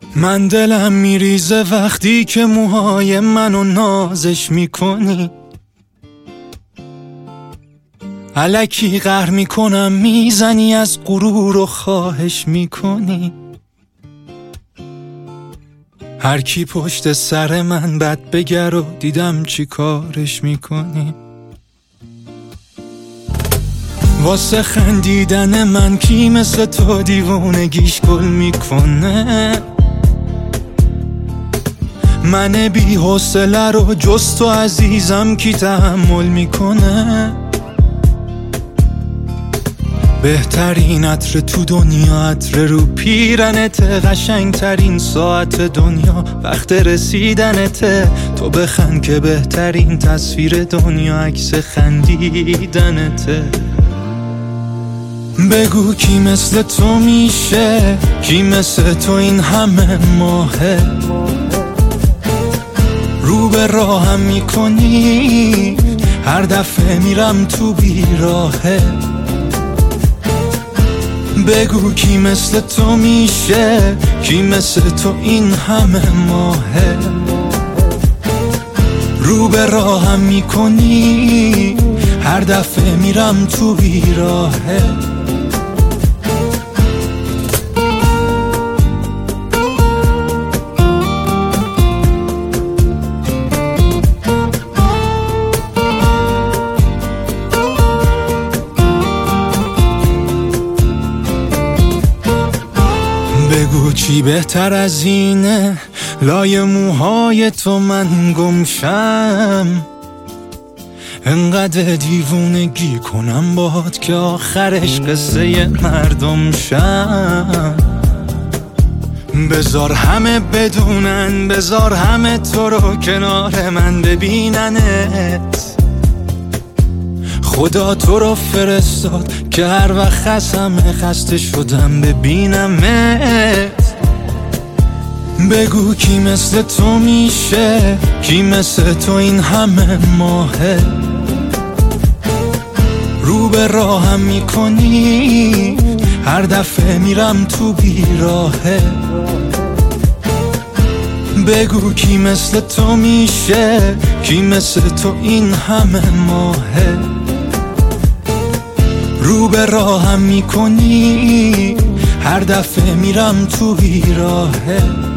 من دلم میریزه وقتی که موهای منو نازش میکنی، الکی قهر میکنم میزنی از غرور و خواهش میکنی. هر کی پشت سر من بد بگر و دیدم چی کارش میکنی. واسه خندیدن من کی مثل تو دیوونگیش گل میکنه. من بی حوصله رو جز تو عزیزم کی تحمل میکنه. بهترین عطر تو دنیا عطر رو پیرنت، قشنگ ترین ساعت دنیا وقت رسیدنته. تو بخند که بهترین تصویر دنیا عکس خندیدنته. بگو کی مثل تو میشه، کی مثل تو این همه ماهه. رو به راهم میکنی هر دفعه میرم تو بیراهه. بگو کی مثل تو میشه، کی مثل تو این همه ماهه. رو به راهم میکنی هر دفعه میرم تو بیراهه. بگو چی بهتر از اینه لای موهای تو من گمشم. انقدر دیوونگی کنم باهات که آخرش قصه مردم شم. بذار همه بدونن، بذار همه تو رو کنار من ببیننت. خدا تو رو فرستاد که هر وقت خسته شدم ببینمت. بگو کی مثل تو میشه، کی مثل تو این همه ماهه. رو به راهم میکنی هر دفعه میرم تو بیراهه. بگو کی مثل تو میشه، کی مثل تو این همه ماهه. رو به راهم میکنی هر دفعه میرم تو بیراهه.